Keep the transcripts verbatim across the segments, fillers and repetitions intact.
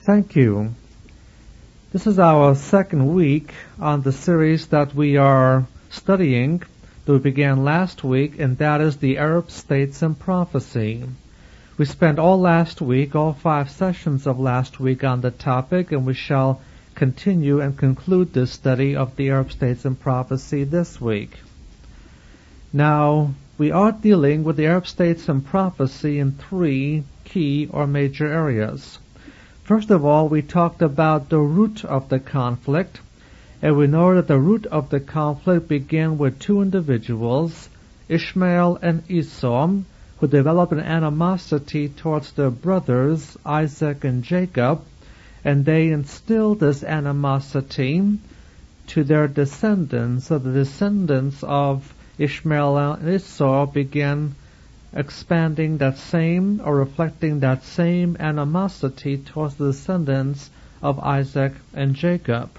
Thank you. This is our second week on the series that we are studying that we began last week, and that is the Arab States and Prophecy. We spent all last week, all five sessions of last week on the topic, and we shall continue and conclude this study of the Arab States and Prophecy this week. Now, we are dealing with the Arab States and Prophecy in three key or major areas. First of all, we talked about the root of the conflict, and we know that the root of the conflict began with two individuals, Ishmael and Esau, who developed an animosity towards their brothers, Isaac and Jacob, and they instilled this animosity to their descendants. So the descendants of Ishmael and Esau began expanding that same or reflecting that same animosity towards the descendants of Isaac and Jacob.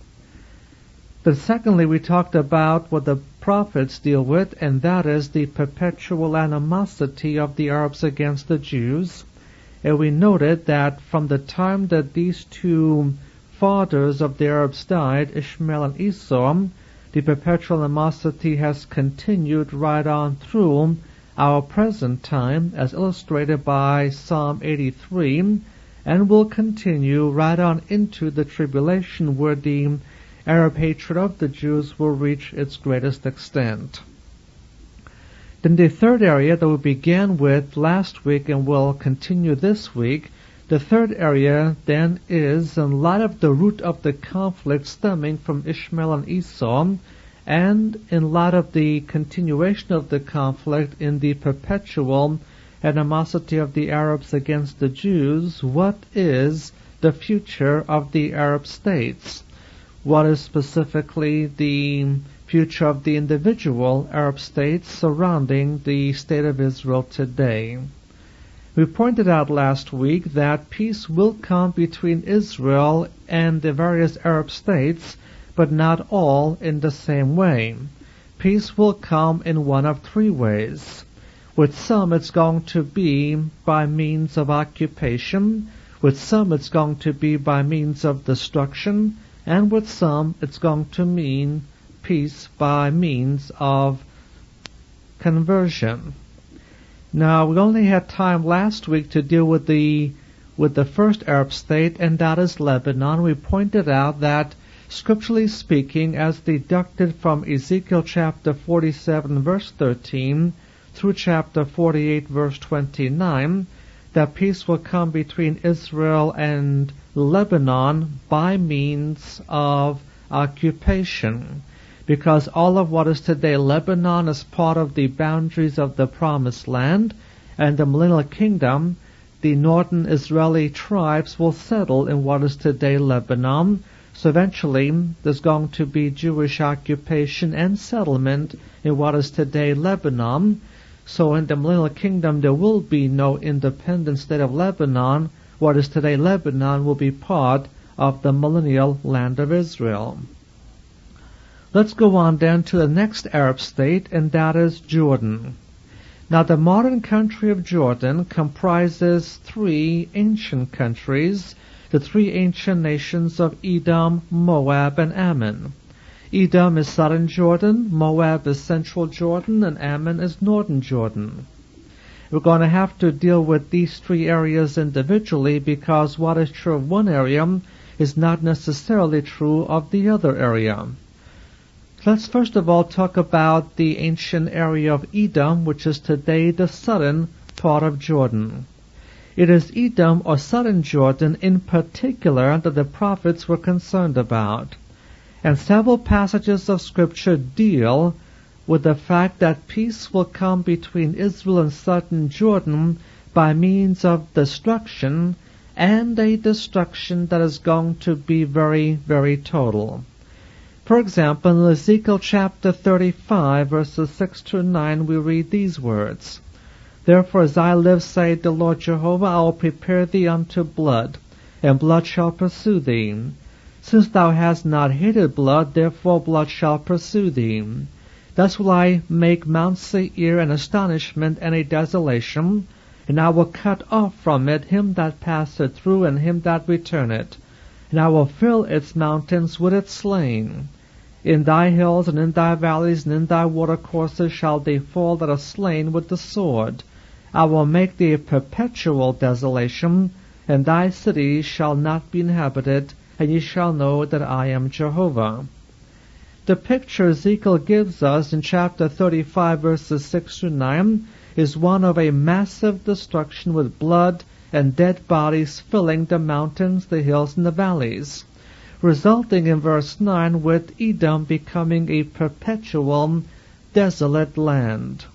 But secondly, we talked about what the prophets deal with, and that is the perpetual animosity of the Arabs against the Jews. And we noted that from the time that these two fathers of the Arabs died, Ishmael and Esau, the perpetual animosity has continued right on through our present time, as illustrated by Psalm eighty-three, and will continue right on into the tribulation, where the Arab hatred of the Jews will reach its greatest extent. Then the third area that we began with last week and will continue this week, the third area then is, in light of the root of the conflict stemming from Ishmael and Esau, and in light of the continuation of the conflict in the perpetual animosity of the Arabs against the Jews, what is the future of the Arab states? What is specifically the future of the individual Arab states surrounding the state of Israel today? We pointed out last week that peace will come between Israel and the various Arab states, but not all in the same way. Peace will come in one of three ways. With some it's going to be by means of occupation, with some it's going to be by means of destruction, and with some it's going to mean peace by means of conversion. Now, we only had time last week to deal with the with the first Arab state, and that is Lebanon. We pointed out that, scripturally speaking, as deducted from Ezekiel chapter forty-seven verse thirteen through chapter forty-eight verse twenty-nine, that peace will come between Israel and Lebanon by means of occupation. Because all of what is today Lebanon is part of the boundaries of the Promised Land, and the Millennial Kingdom, the northern Israeli tribes will settle in what is today Lebanon. So eventually there's going to be Jewish occupation and settlement in what is today Lebanon. So in the Millennial Kingdom there will be no independent state of Lebanon. What is today Lebanon will be part of the millennial land of Israel. Let's go on then to the next Arab state, and that is Jordan. Now, the modern country of Jordan comprises three ancient countries, the three ancient nations of Edom, Moab, and Ammon. Edom is southern Jordan, Moab is central Jordan, and Ammon is northern Jordan. We're going to have to deal with these three areas individually, because what is true of one area is not necessarily true of the other area. Let's first of all talk about the ancient area of Edom, which is today the southern part of Jordan. It is Edom, or southern Jordan in particular, that the prophets were concerned about. And several passages of Scripture deal with the fact that peace will come between Israel and southern Jordan by means of destruction, and a destruction that is going to be very, very total. For example, in Ezekiel chapter thirty-five, verses six to nine, we read these words, Therefore, as I live, saith the Lord Jehovah, I will prepare thee unto blood, and blood shall pursue thee. Since thou hast not hated blood, therefore blood shall pursue thee. Thus will I make Mount Seir an astonishment and a desolation, And I will cut off from it him that passeth through, and him that returneth. And I will fill its mountains with its slain. In thy hills, and in thy valleys, and in thy watercourses shall they fall that are slain with the sword. I will make thee a perpetual desolation, and thy cities shall not be inhabited, and ye shall know that I am Jehovah. The picture Ezekiel gives us in chapter thirty-five, verses six through nine, is one of a massive destruction with blood and dead bodies filling the mountains, the hills, and the valleys, resulting in verse nine with Edom becoming a perpetual desolate land.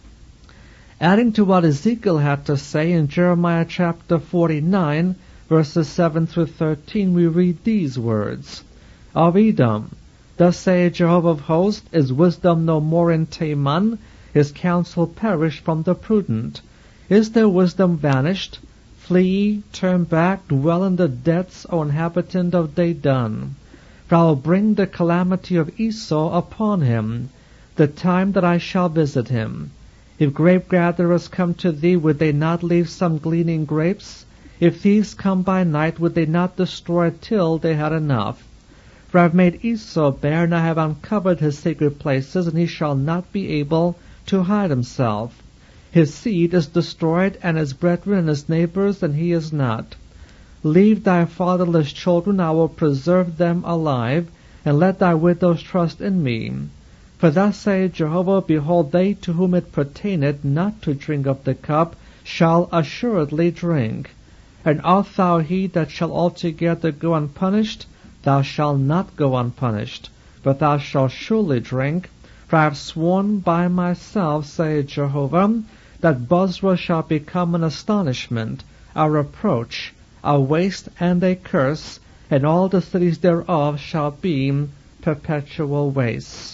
Adding to what Ezekiel had to say in Jeremiah chapter forty-nine, verses seven through thirteen, we read these words, Of Edom, thus saith Jehovah of hosts, is wisdom no more in Teman? His counsel perished from the prudent. Is their wisdom vanished? Flee, turn back, dwell in the depths, O inhabitant of Dedan. For I will bring the calamity of Esau upon him, the time that I shall visit him. If grape-gatherers come to thee, would they not leave some gleaning grapes? If thieves come by night, would they not destroy till they had enough? For I have made Esau bare, and I have uncovered his secret places, and he shall not be able to hide himself. His seed is destroyed, and his brethren and his neighbors, and he is not. Leave thy fatherless children, I will preserve them alive, and let thy widows trust in me. For thus saith Jehovah, behold, they to whom it pertaineth not to drink of the cup shall assuredly drink. And art thou he that shall altogether go unpunished? Thou shalt not go unpunished, but thou shalt surely drink. For I have sworn by myself, saith Jehovah, that Bozrah shall become an astonishment, a reproach, a waste, and a curse, and all the cities thereof shall be perpetual wastes.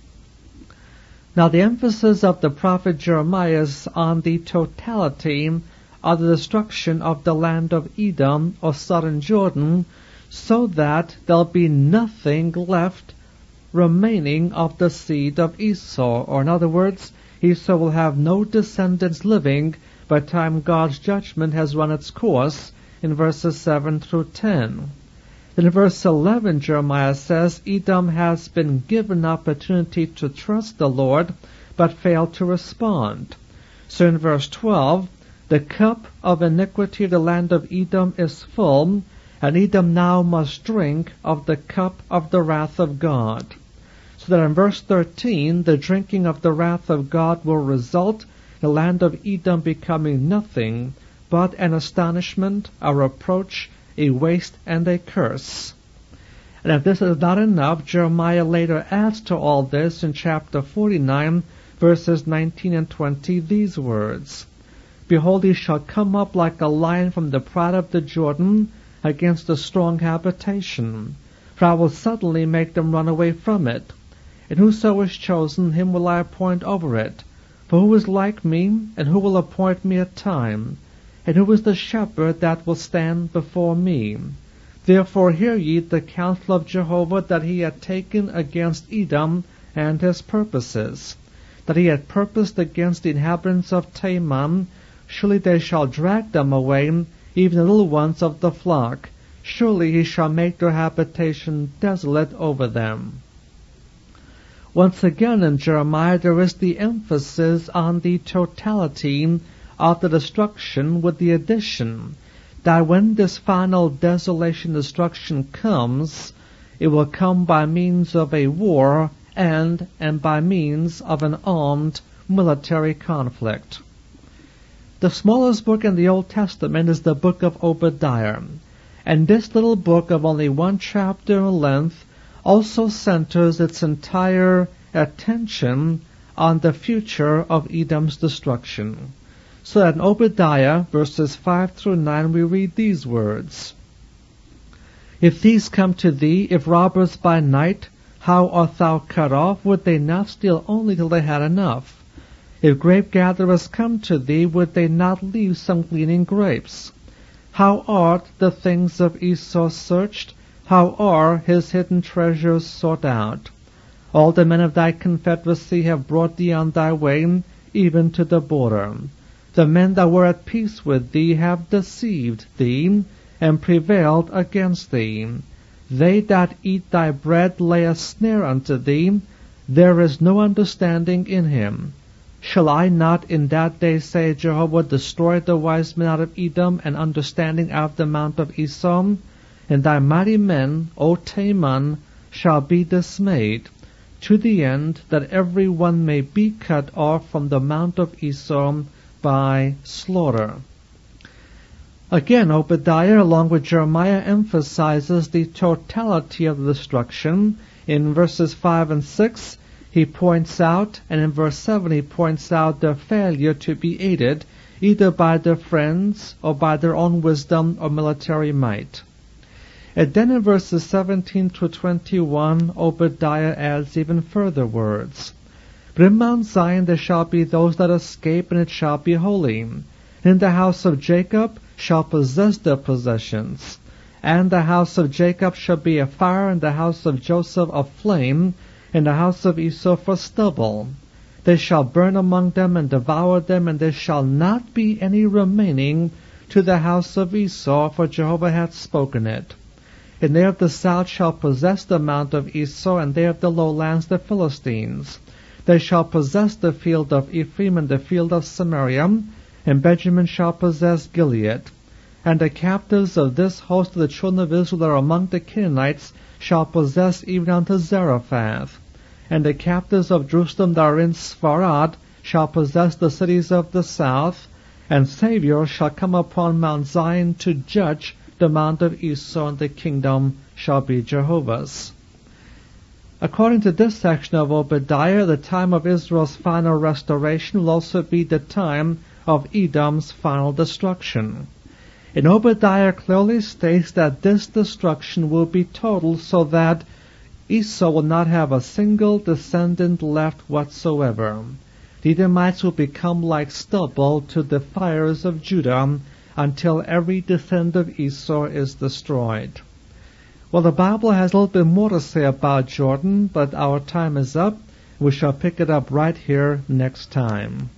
Now the emphasis of the prophet Jeremiah is on the totality of the destruction of the land of Edom, or southern Jordan, so that there'll be nothing left remaining of the seed of Esau, or in other words, Esau will have no descendants living by the time God's judgment has run its course, in verses seven through ten. In verse eleven, Jeremiah says, Edom has been given opportunity to trust the Lord, but failed to respond. So in verse twelve, the cup of iniquity of the land of Edom is full, and Edom now must drink of the cup of the wrath of God. So that in verse thirteen, the drinking of the wrath of God will result in the land of Edom becoming nothing but an astonishment, a reproach, a waste, and a curse. And if this is not enough, Jeremiah later adds to all this in chapter forty-nine, verses nineteen and twenty, these words, Behold, he shall come up like a lion from the pride of the Jordan against a strong habitation. For I will suddenly make them run away from it. And whoso is chosen, him will I appoint over it. For who is like me, and who will appoint me a time? And who is the shepherd that will stand before me? Therefore hear ye the counsel of Jehovah that he had taken against Edom and his purposes, that he had purposed against the inhabitants of Teman. Surely they shall drag them away, even the little ones of the flock. Surely he shall make their habitation desolate over them. Once again in Jeremiah there is the emphasis on the totality of the destruction, with the addition that when this final desolation destruction comes, it will come by means of a war and, and by means of an armed military conflict. The smallest book in the Old Testament is the book of Obadiah, and this little book of only one chapter in length also centers its entire attention on the future of Edom's destruction. So that in Obadiah, verses five through nine, we read these words, If these come to thee, if robbers by night, how art thou cut off? Would they not steal only till they had enough? If grape-gatherers come to thee, would they not leave some gleaning grapes? How art the things of Esau searched? How are his hidden treasures sought out? All the men of thy confederacy have brought thee on thy way, even to the border. The men that were at peace with thee have deceived thee, and prevailed against thee. They that eat thy bread lay a snare unto thee. There is no understanding in him. Shall I not in that day, say Jehovah, destroy the wise men out of Edom, and understanding out of the mount of Esau? And thy mighty men, O Teman, shall be dismayed, to the end that every one may be cut off from the mount of Esau by slaughter. Again, Obadiah, along with Jeremiah, emphasizes the totality of the destruction. In verses five and six, he points out, and in verse seven he points out their failure to be aided either by their friends or by their own wisdom or military might. And then in verses seventeen to twenty-one, Obadiah adds even further words. But in Mount Zion there shall be those that escape, and it shall be holy. And in the house of Jacob shall possess their possessions. And the house of Jacob shall be a fire, and the house of Joseph a flame, and the house of Esau for stubble. They shall burn among them and devour them, and there shall not be any remaining to the house of Esau, for Jehovah hath spoken it. And they of the south shall possess the mount of Esau, and they of the lowlands the Philistines. They shall possess the field of Ephraim and the field of Samaria, and Benjamin shall possess Gilead. And the captives of this host of the children of Israel that are among the Canaanites shall possess even unto Zarephath. And the captives of Jerusalem that are in Sfarad shall possess the cities of the south, and Savior shall come upon Mount Zion to judge the mount of Esau, and the kingdom shall be Jehovah's. According to this section of Obadiah, the time of Israel's final restoration will also be the time of Edom's final destruction. And Obadiah clearly states that this destruction will be total, so that Esau will not have a single descendant left whatsoever. The Edomites will become like stubble to the fires of Judah until every descendant of Esau is destroyed. Well, the Bible has a little bit more to say about Jordan, but our time is up. We shall pick it up right here next time.